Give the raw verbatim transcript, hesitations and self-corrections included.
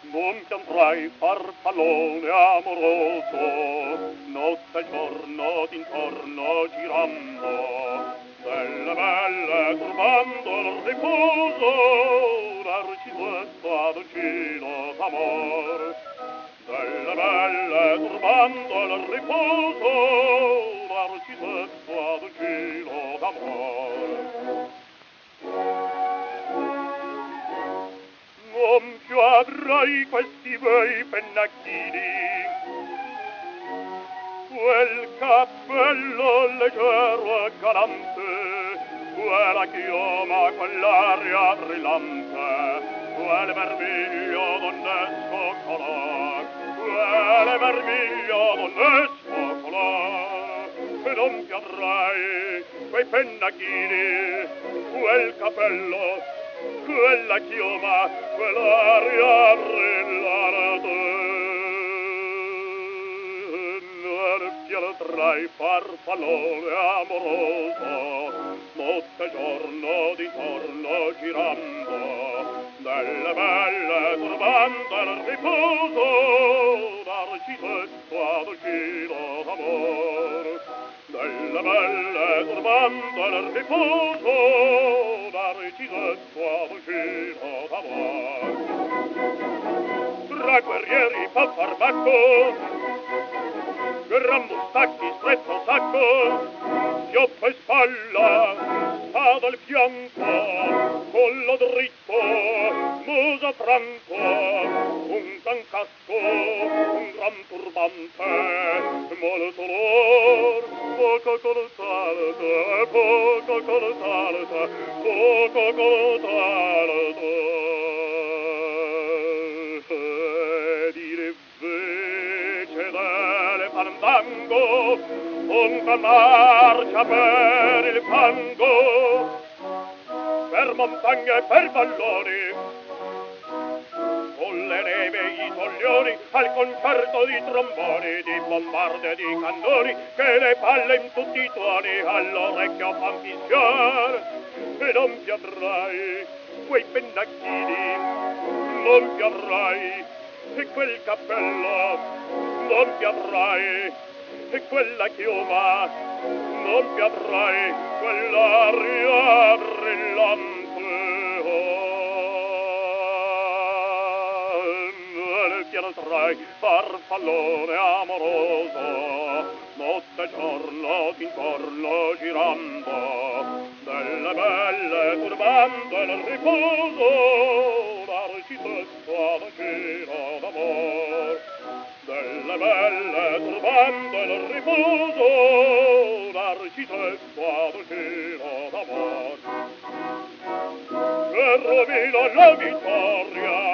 Non piantrai farfallone amoroso, notte e giorno d'intorno girando, delle belle turbando il riposo, narcisetto ad uccino d'amor. Delle belle turbando il riposo, narcisetto ad uccino d'amor. Non più avrai questi bei pennacchini, quel cappello leggero e galante, quella chioma, quell'aria brillante, quel vermiglio donnesco color, quel vermiglio donnesco color. E non più avrai quei pennacchini, quel cappello, quella chioma, quell'aria brillante. Nel cielo tra i farfallone amoroso, notte e giorno d'intorno girando, delle belle turbando il riposo, narcisetto ad uccino d'amor. Delle belle turbando il riposo, narcisetto ad uccino d'amor. Tra guerrieri fa farmacco, gran mustacchi stretto sacco, schioppo e spalla, spada al fianco, collo dritto, muso franco, un gran casco, un gran turbante, molto l'or, poco coltante, poco coltante, poco coltante. Dire invece del fandango, un gran marcia per il fango, per montagne e per valloni, con le neve e i toglioni, al concerto di tromboni, di bombarde e di cannoni, che le palle in tutti i tuoni all'orecchio fan fischiar. E non ti avrai quei pennacchini, non ti avrai e quel cappello, non ti avrai e quella chioma, non ti avrai quell'aria brillante. Nel cielo trai farfallone amoroso, notte e giorno d'intorno girando, delle belle turbando il riposo, narcisetto ad uccino d'amor. Delle belle turbando il riposo, narcisetto ad uccino d'amor. Che rovina la vittoria,